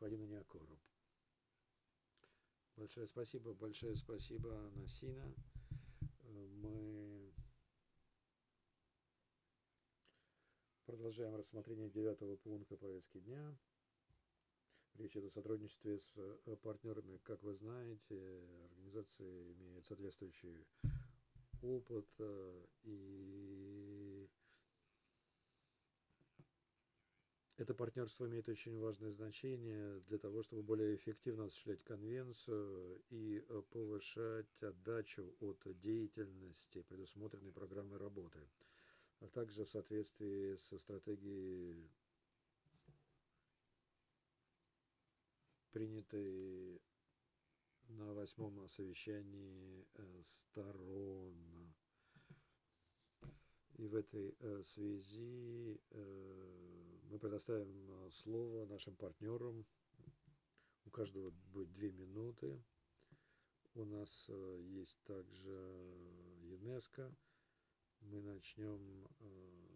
господину Неокору. Большое спасибо, Насина. Мы продолжаем рассмотрение 9-го пункта повестки дня. Речь идет о сотрудничестве с партнерами. Как вы знаете, организации имеют соответствующий опыт, и это партнерство имеет очень важное значение для того, чтобы более эффективно осуществлять конвенцию и повышать отдачу от деятельности, предусмотренной программой работы, а также в соответствии со стратегией, принятой на 8-м совещании сторон. И в этой связи мы предоставим слово нашим партнерам. У каждого будет 2 минуты. У нас есть также ЮНЕСКО. Мы начнем